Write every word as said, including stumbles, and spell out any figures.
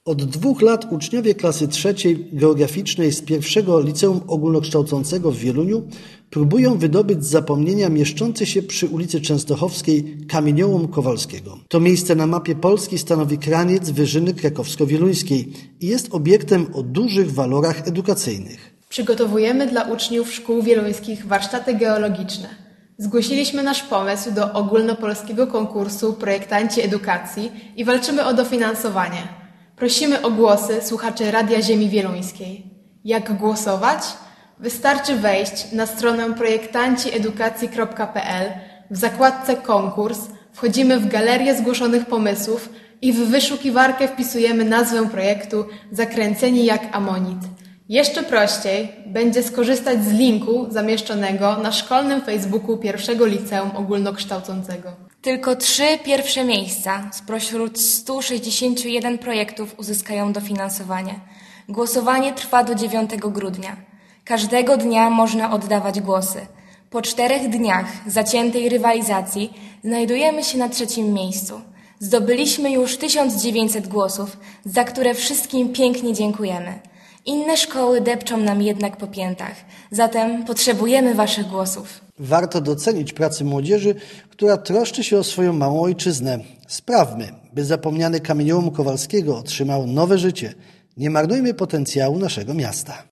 Od dwóch lat uczniowie klasy trzeciej geograficznej z pierwszego liceum ogólnokształcącego w Wieluniu próbują wydobyć z zapomnienia mieszczący się przy ulicy Częstochowskiej kamieniołom Kowalskiego. To miejsce na mapie Polski stanowi kraniec Wyżyny Krakowsko-Wieluńskiej i jest obiektem o dużych walorach edukacyjnych. Przygotowujemy dla uczniów szkół wieluńskich warsztaty geologiczne. Zgłosiliśmy nasz pomysł do ogólnopolskiego konkursu Projektanci Edukacji i walczymy o dofinansowanie. Prosimy o głosy słuchaczy Radia Ziemi Wieluńskiej. Jak głosować? Wystarczy wejść na stronę projektanciedukacji kropka p l, w zakładce konkurs, wchodzimy w galerię zgłoszonych pomysłów i w wyszukiwarkę wpisujemy nazwę projektu Zakręceni jak amonit. Jeszcze prościej będzie skorzystać z linku zamieszczonego na szkolnym Facebooku pierwszego liceum ogólnokształcącego. Tylko trzy pierwsze miejsca spośród stu sześćdziesięciu jeden projektów uzyskają dofinansowanie. Głosowanie trwa do dziewiątego grudnia. Każdego dnia można oddawać głosy. Po czterech dniach zaciętej rywalizacji znajdujemy się na trzecim miejscu. Zdobyliśmy już tysiąc dziewięćset głosów, za które wszystkim pięknie dziękujemy. Inne szkoły depczą nam jednak po piętach, zatem potrzebujemy waszych głosów. Warto docenić pracę młodzieży, która troszczy się o swoją małą ojczyznę. Sprawmy, by zapomniany kamieniołom Kowalskiego otrzymał nowe życie. Nie marnujmy potencjału naszego miasta.